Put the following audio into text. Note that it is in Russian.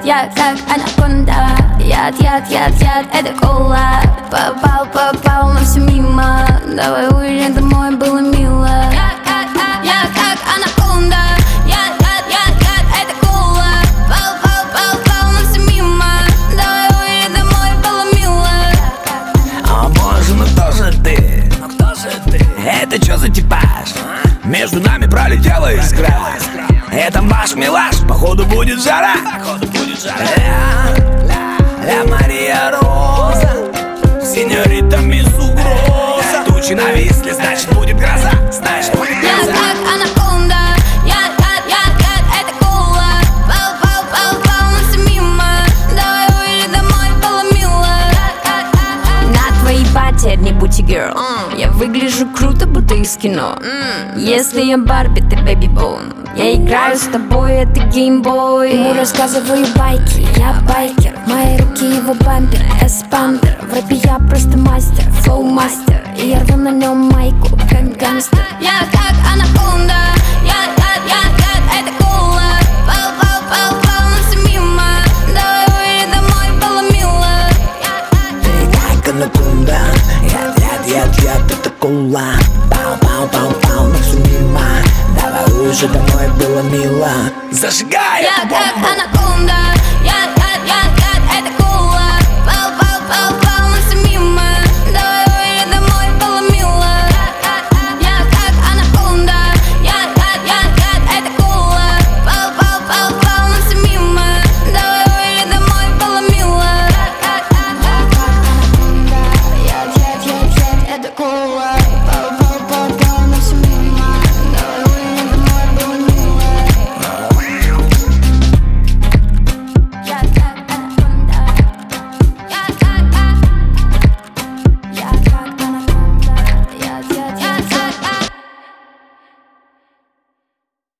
Я как анаконда. Яд, это кола. Попал, но все мимо. Давай уезжай домой, было мило. Я как анаконда. Яд, это кола. Попал, но все мимо. Давай уезжай домой, было мило. О боже, ну кто же ты? Это чё за типаж? Между нами пролетела искра. Это ваш милаш, походу будет жара. Ля Мария Роза, сеньорита мисс Угроза. Тучи нависли, значит будет гроза. Я как анаконда. Яд, это кола. Попал, но все мимо. Давай уезжай домой, было мило. На твоей пати не будь girl. Я выгляжу круто, будто из кино. Если я Барби, ты Бэби Боун. Я играю с тобой, это геймбой. Ему рассказываю байки, я байкер. Мои руки его бампер, эспандер. В рэпе я просто мастер, флоу-мастер. И я рву на нем майку, как гангстер. Я как анаконда. Яд, это кола. Попал, но все мимо. Давай уезжай домой, было мило. Ты как анаконда. Яд, это кола. Пау, но все мимо. Давай уезжай домой, было мило. Зажигай Я эту как бомбу. анаконда. Яд, это кола. Попал, но все мимо. Давай уезжай домой, было мило. Я как анаконда. Яд, это кола. Попал, но все мимо. Давай уезжай домой, было мило. Яд, это кола.